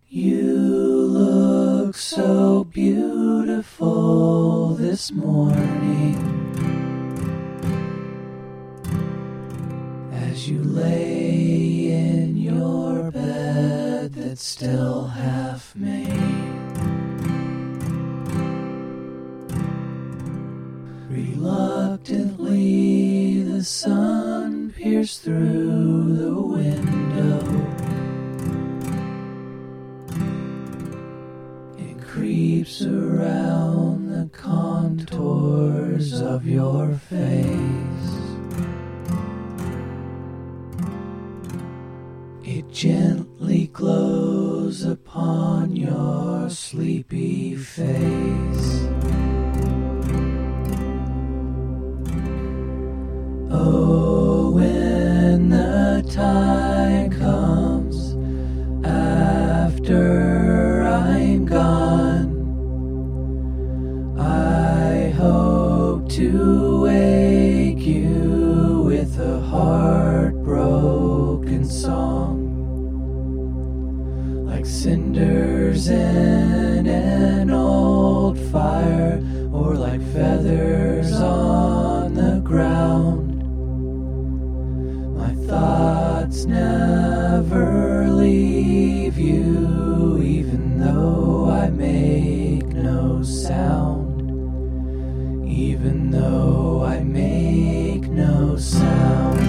You look so beautiful this morning as you lay in your bed that's still half made. Reluctantly, the sun pierced through the window. It creeps around the contours of your face. It gently glows upon your sleepy face. Oh, when the time comes after I'm gone, I hope to wake you with a heartbroken song, like cinders in an old fire, or like feathers on the ground. My thoughts never leave you, even though I make no sound. Even though I make no sound.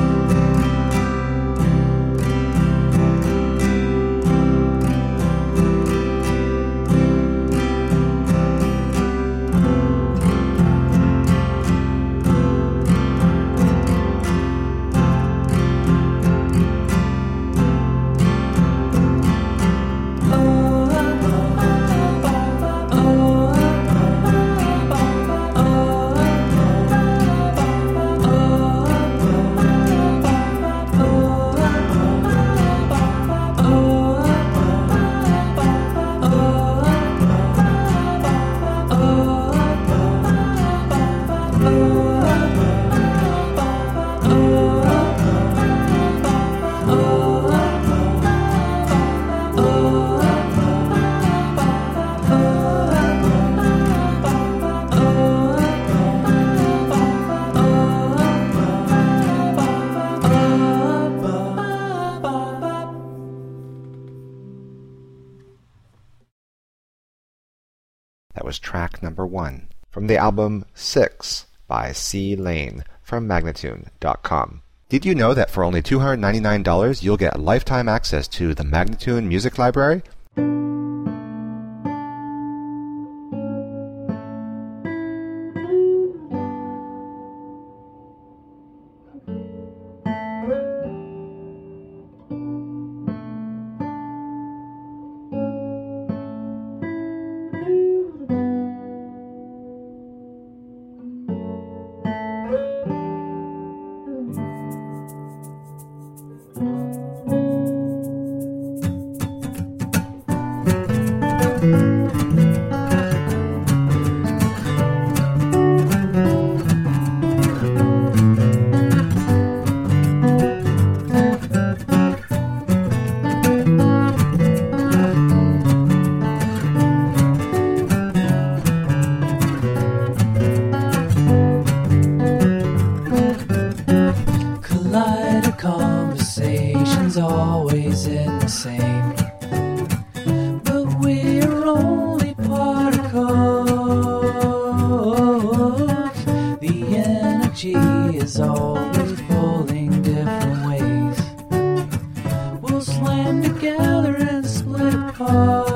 That was track number 1 from the album 6 by C. Lane from Magnatune.com. Did you know that for only $299 you'll get lifetime access to the Magnatune Music Library? Always in the same, but we're only particles. The energy is always pulling different ways. We'll slam together and split apart.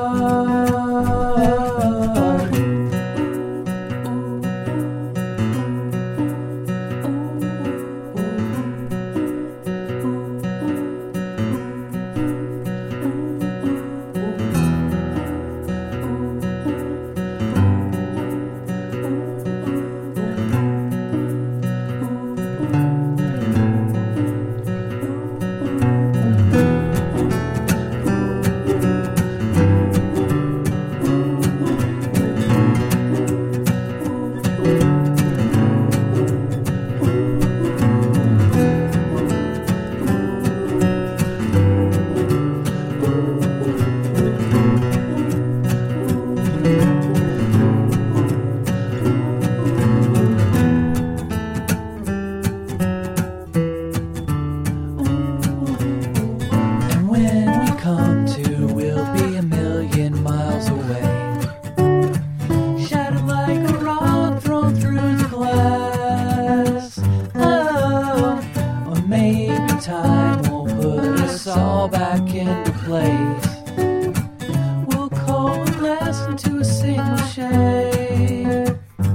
us all back into place. We'll coalesce into a single shade.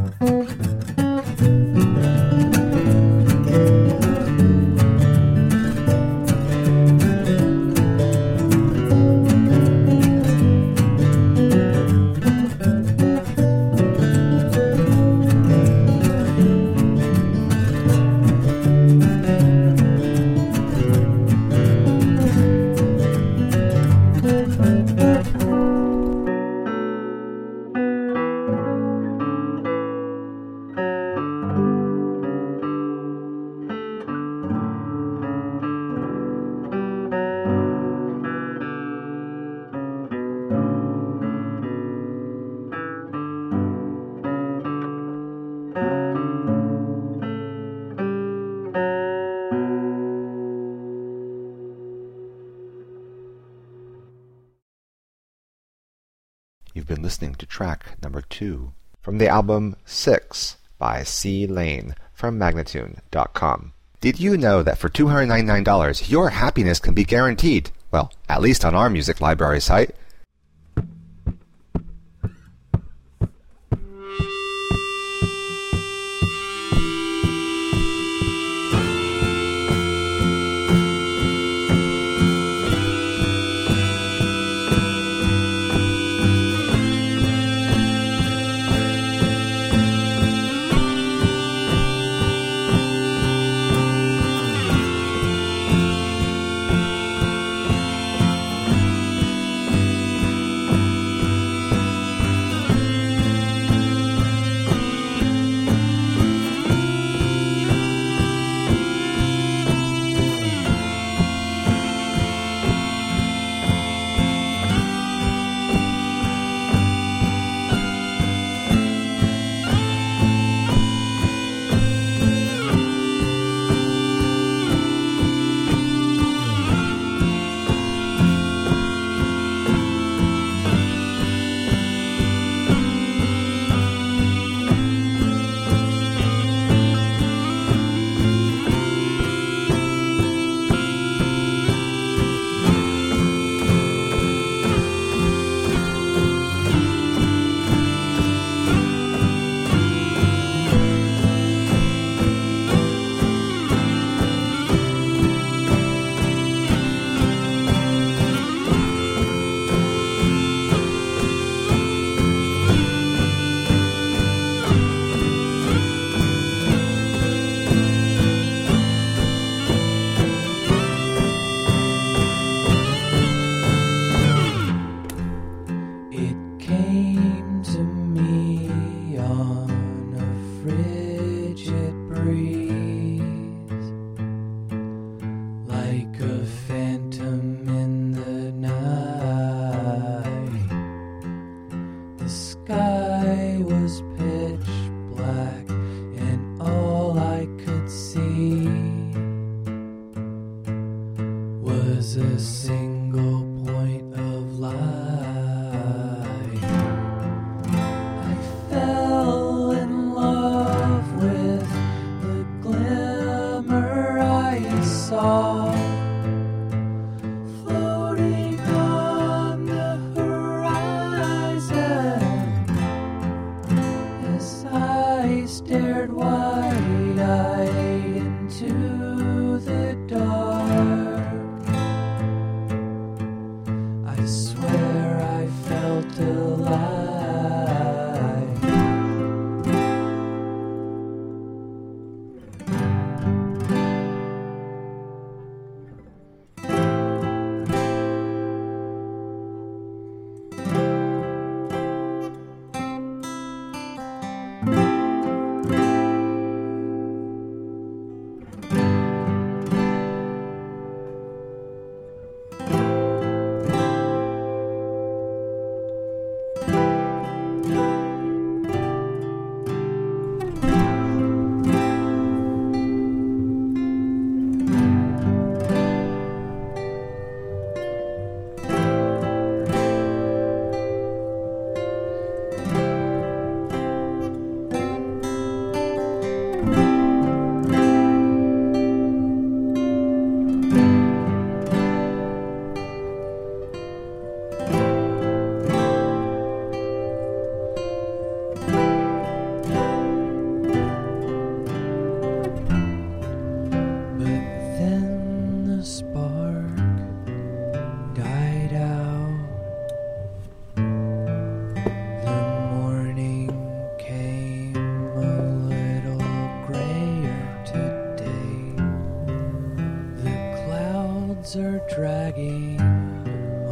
You've been listening to track number 2 from the album 6 by C. Lane from Magnatune.com. Did you know that for $299 your happiness can be guaranteed? Well, at least on our music library site.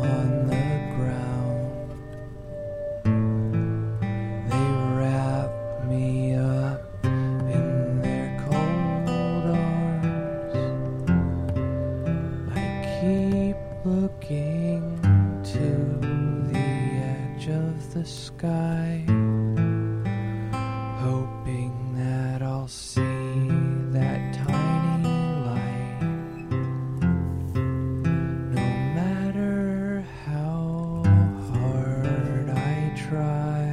on the ground. They wrap me up in their cold arms. I keep looking to the edge of the sky, hoping that I'll see that tiny light. No matter how hard I try,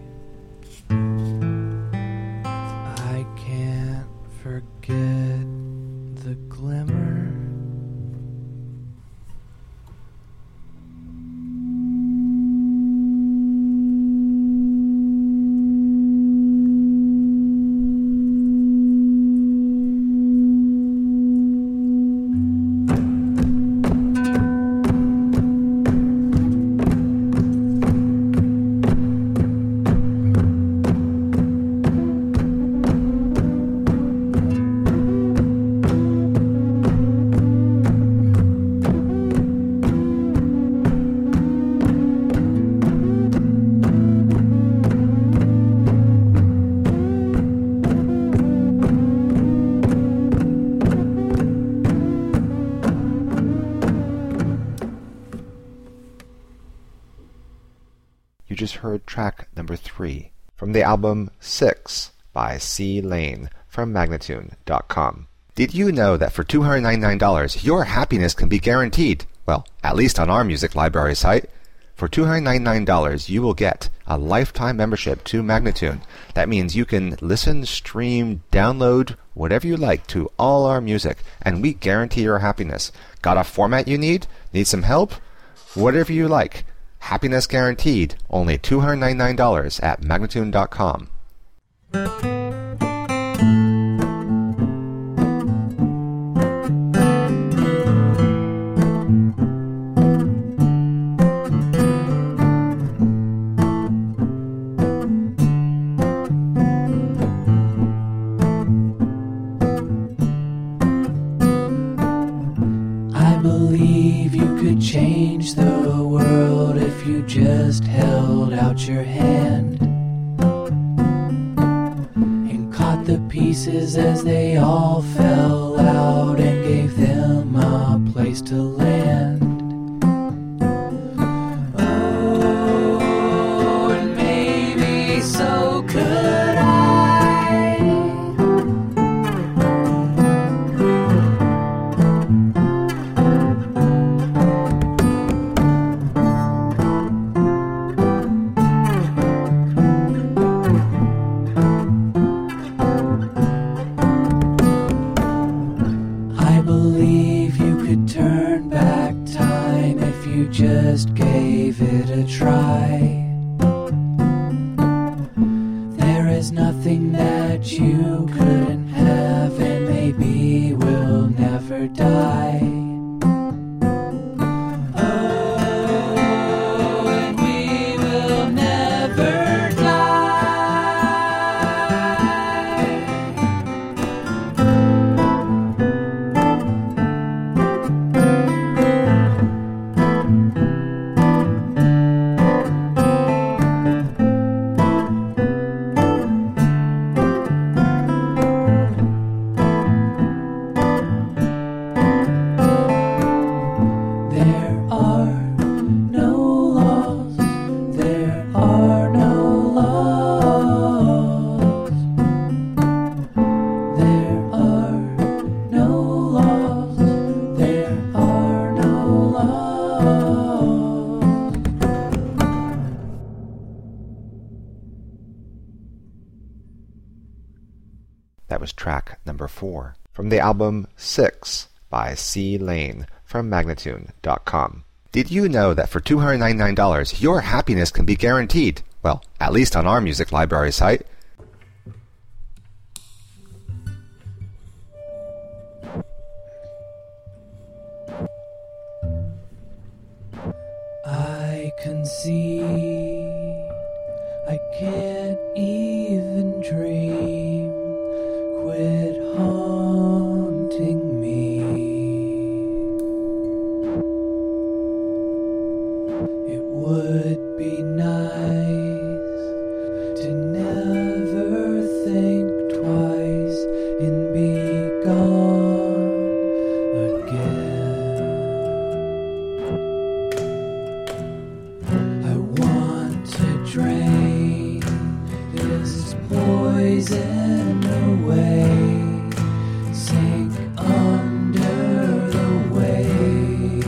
I can't forget the glimmer. You just heard track number 3 from the album 6 by C. Lane from Magnatune.com. Did you know that for $299 your happiness can be guaranteed? Well, at least on our music library site. For $299 you will get a lifetime membership to Magnatune. That means you can listen, stream, download, whatever you like to all our music, and we guarantee your happiness. Got a format you need? Need some help? Whatever you like. Happiness guaranteed. Only $299 at Magnatune.com. I believe you could change the world if you just held out your hand and caught the pieces as they all fell out and gave them a place to land. Oh, and maybe so could I. I believe you could turn back time if you just gave it a try. There is nothing that you couldn't have, and maybe we'll never die. Oh, and we will never die. There are no laws, there are no laws. There are no laws, there are no laws. That was track number 4 from the album 6 by C. Lane from Magnatune.com. Did you know that for $299 your happiness can be guaranteed? Well, at least on our music library site. I concede I can't even dream. Quit haunting me. It would be nice to never think twice and be gone again. I want to drain this poison away, sink under the waves.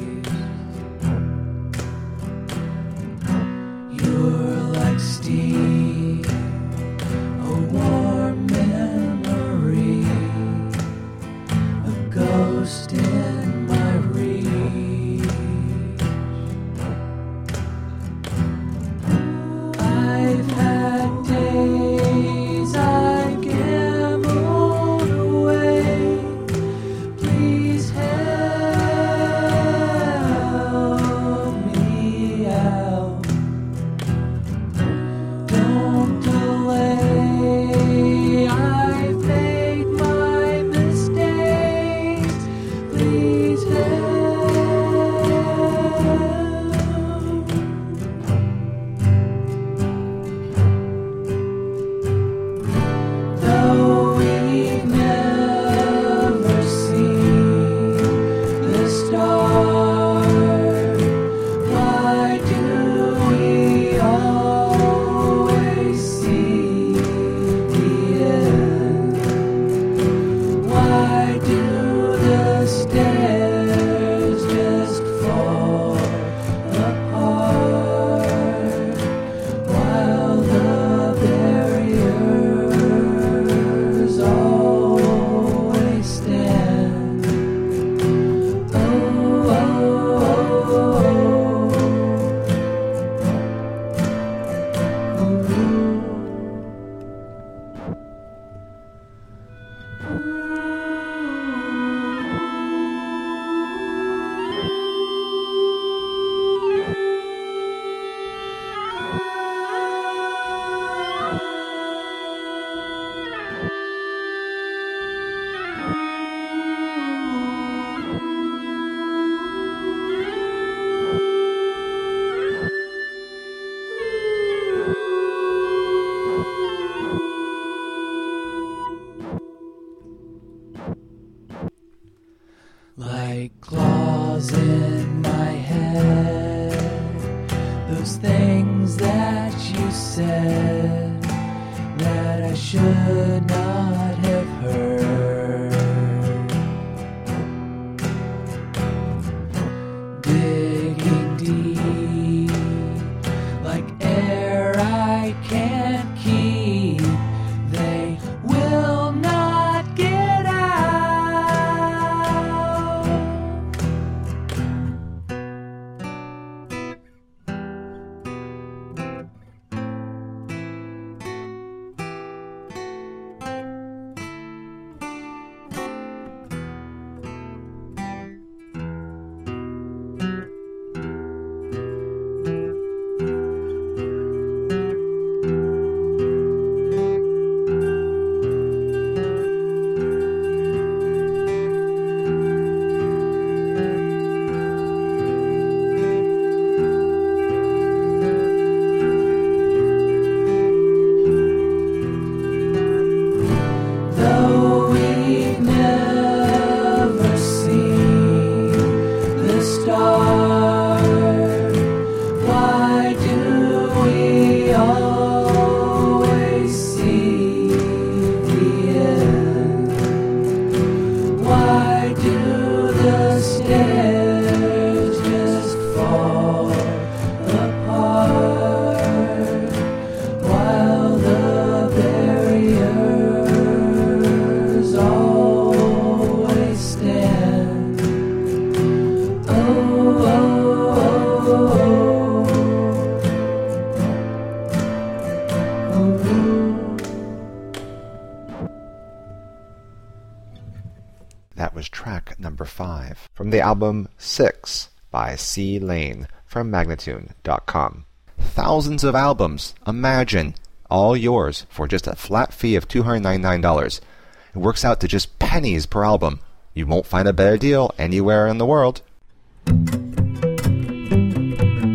You're like steam, a warm memory, a ghost in my reach. I've had days I gambled away. Please help me out. Don't delay. I've made my mistakes. Please help. Though we've never seen the stars, why do we always see the end? Why do the stairs just fall apart while the barriers always stand? Oh, oh, like claws in my head, those things that you said that I should not have heard. Digging deep, like air I can't keep, they will not get out. Though we've never seen the stars, why do we always see the end? Why do the stairs just fall apart while the barriers always stand? Oh, oh, oh, oh, oh. That was track number 5 from the album 6 by C. Lane from Magnatune.com. Thousands of albums, imagine, all yours for just a flat fee of $299. It works out to just pennies per album. You won't find a better deal anywhere in the world.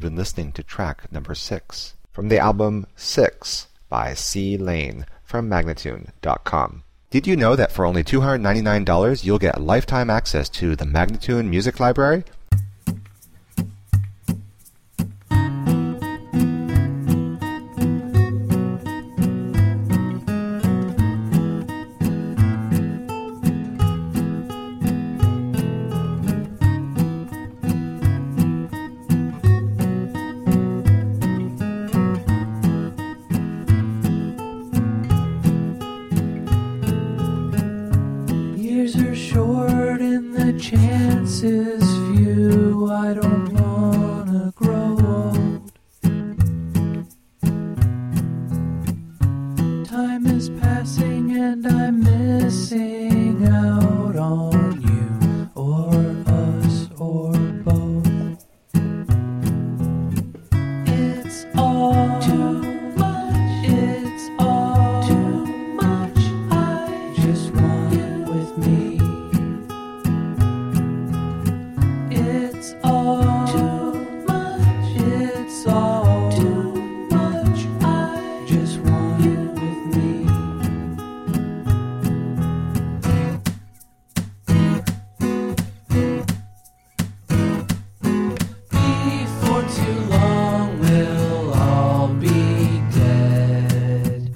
you've been listening to track number 6 from the album 6 by C. Lane from Magnatune.com. Did you know that for only $299 you'll get lifetime access to the Magnatune Music Library? Years are short and the chances few. I don't wanna grow old. Time is passing and I'm missing out on you or us or both. It's all too much. It's all too much. I just want you with me. It's all too much. It's all too much. I just want you with me. Before too long, we'll all be dead.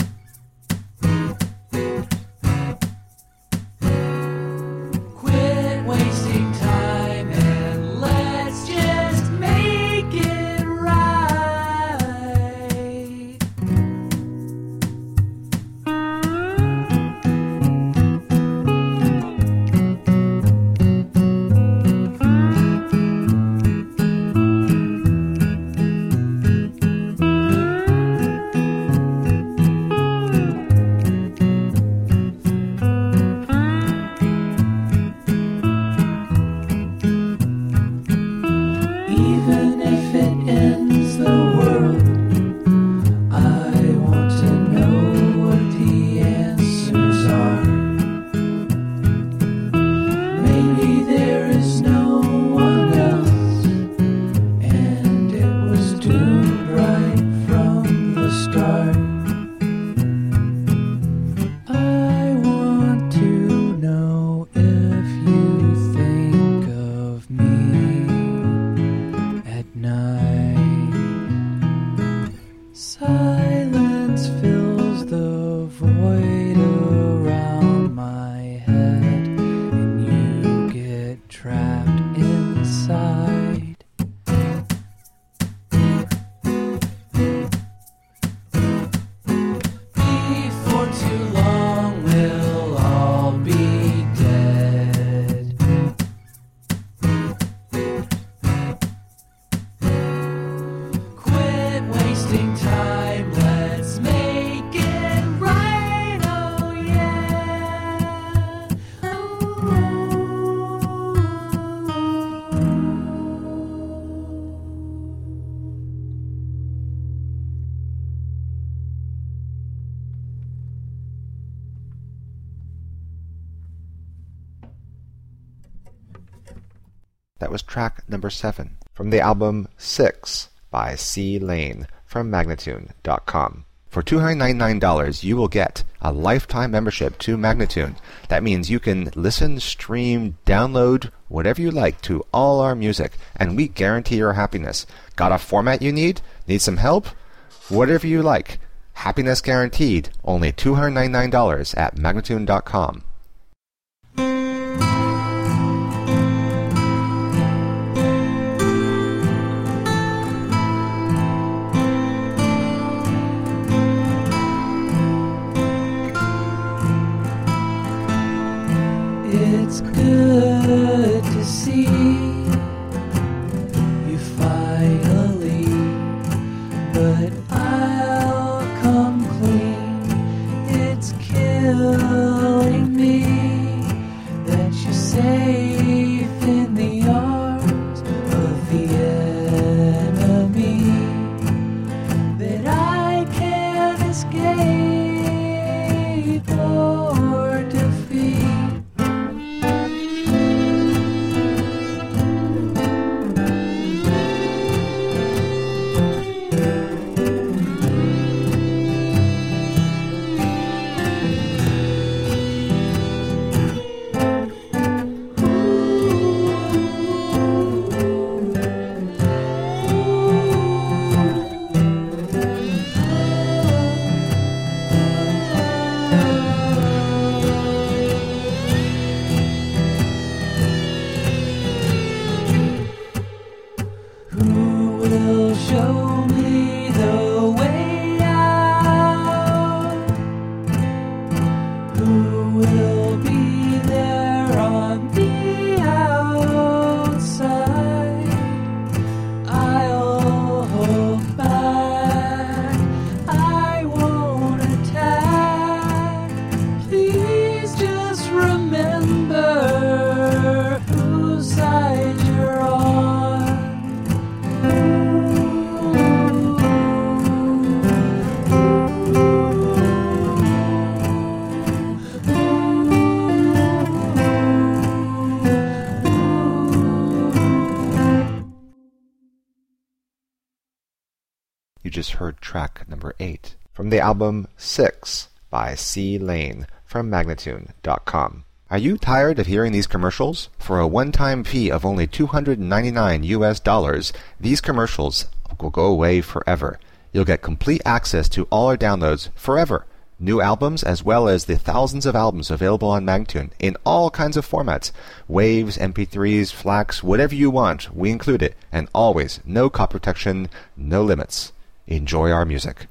Quit wasting time and let's just make it right. Even if it ends the world, I want to know what the answers are. Maybe there is no one else, and it was doomed right from the start. I want to know if you think of me at night. Silence fills the void around my head, and you get trapped inside. Before too long, we'll all be dead. Quit wasting time, let's make it right, oh yeah. That was track number 7 from the album 6 by C. Lane from Magnatune.com. For $299, you will get a lifetime membership to Magnatune. That means you can listen, stream, download, whatever you like to all our music, and we guarantee your happiness. Got a format you need? Need some help? Whatever you like. Happiness guaranteed. Only $299 at Magnatune.com. It's good to see you finally, but I'll come clean. It's killing me that you're safe in the arms of the enemy, that I can't escape or defeat. You just heard track number 8 from the album 6 by C. Lane from Magnatune.com. Are you tired of hearing these commercials? For a one-time fee of only $299, these commercials will go away forever. You'll get complete access to all our downloads forever. New albums as well as the thousands of albums available on Magnatune in all kinds of formats. Waves, MP3s, FLACs, whatever you want, we include it. And always, no copy protection, no limits. Enjoy our music.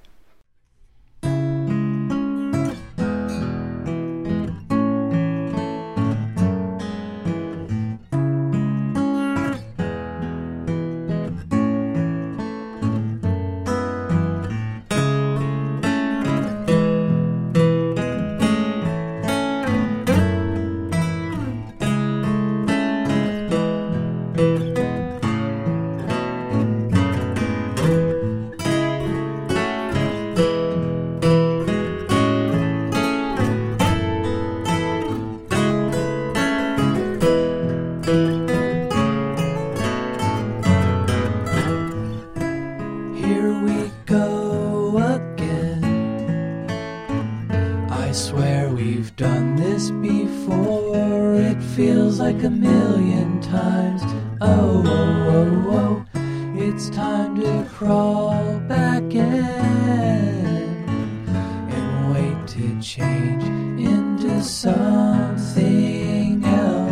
Like a million times. Oh, oh, oh, oh, it's time to crawl back in and wait to change into something else.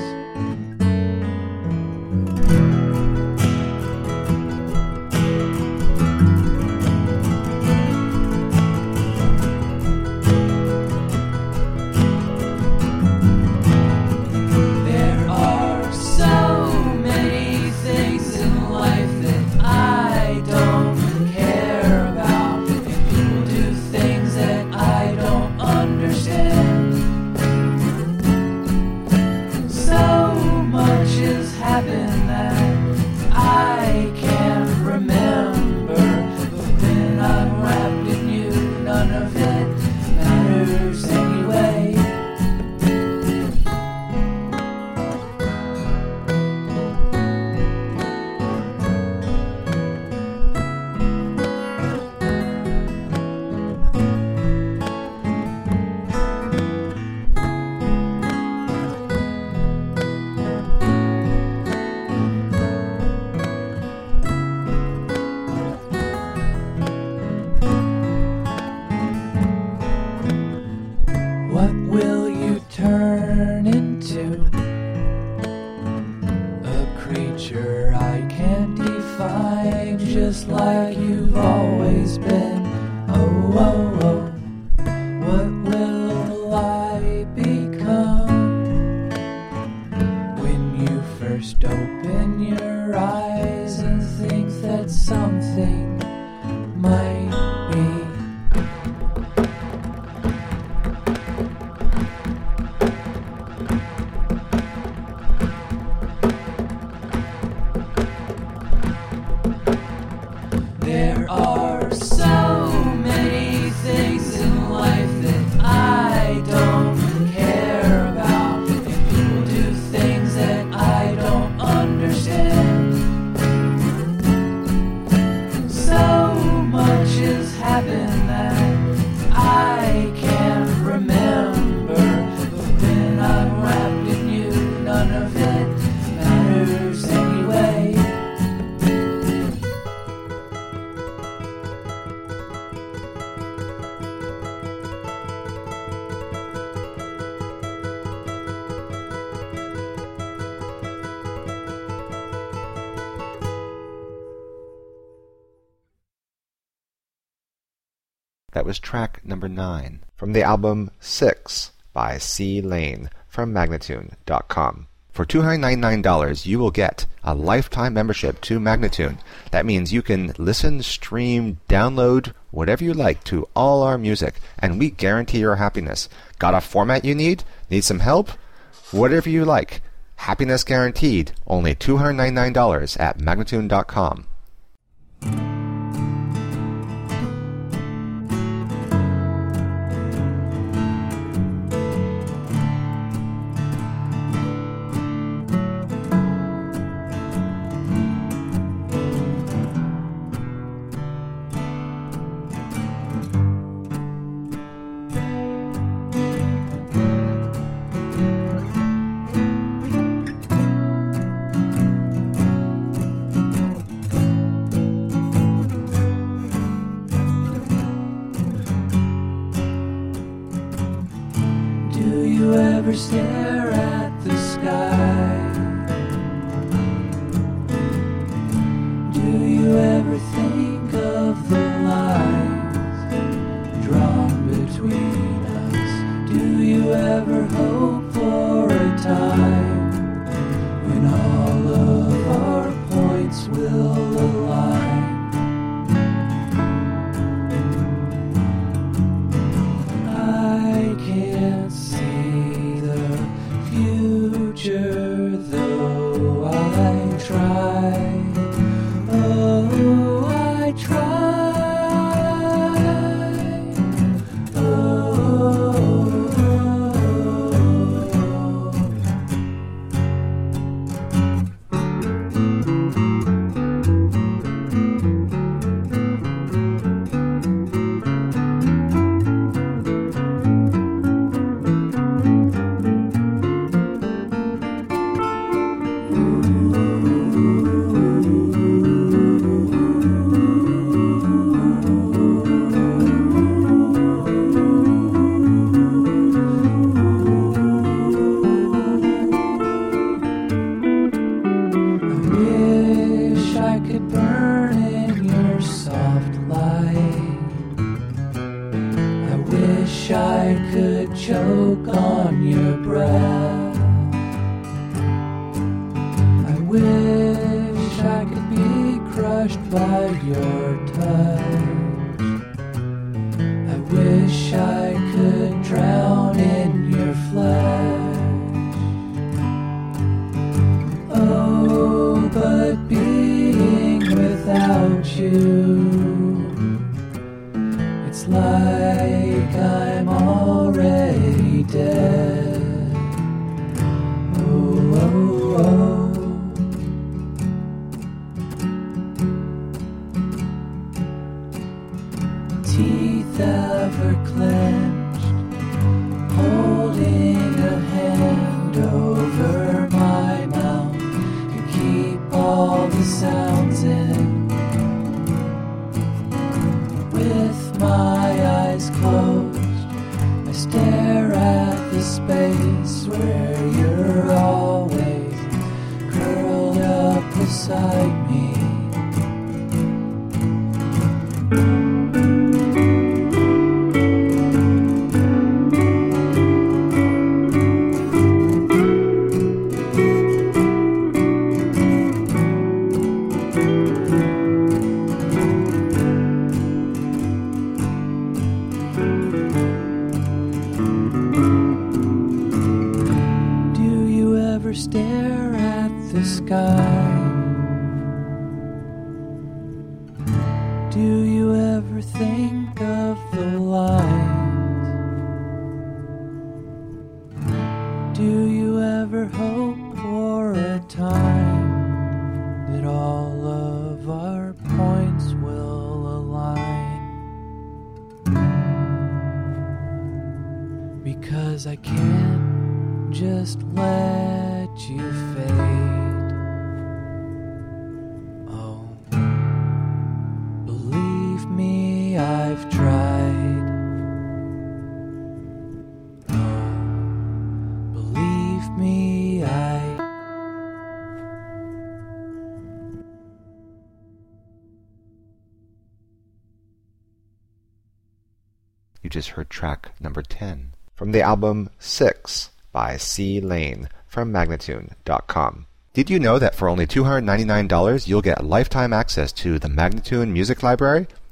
Just like you've always been. Oh, oh, oh, what will I become when you first open your eyes and think that something might be? There are so many things in life that I don't care about, and people do things that I don't understand. So much has happened that I can't remember, but when I'm wrapped in you, none of it matters anyway. That was track number 9 from the album 6 by C. Lane from Magnatune.com. For $299, you will get a lifetime membership to Magnatune. That means you can listen, stream, download, whatever you like to all our music, and we guarantee your happiness. Got a format you need? Need some help? Whatever you like. Happiness guaranteed. Only $299 at Magnatune.com. ever stare at the sky? Do you ever think of the lines drawn between us? Do you ever hope for a time when all of our points will align? I can't see the future, though I try. Oh, I try. I could choke on your breath. I wish I could be crushed by your touch. I wish I could drown in your flesh. Oh, but being without you, it's like I'm already dead. Oh, oh, oh. Teeth ever clenched, holding a hand over my mouth to keep all the sounds in. With my eyes closed, I stare at the space where you're always curled up beside me. Stare at the sky. Do you ever think of the lines? Do you ever hope for a time that all of our points will align? Because I can't just let you fade. Oh, believe me, I've tried. Oh, believe me, You just heard track number 10 from the album 6 by C. Lane from Magnatune.com. Did you know that for only $299 you'll get lifetime access to the Magnatune Music Library?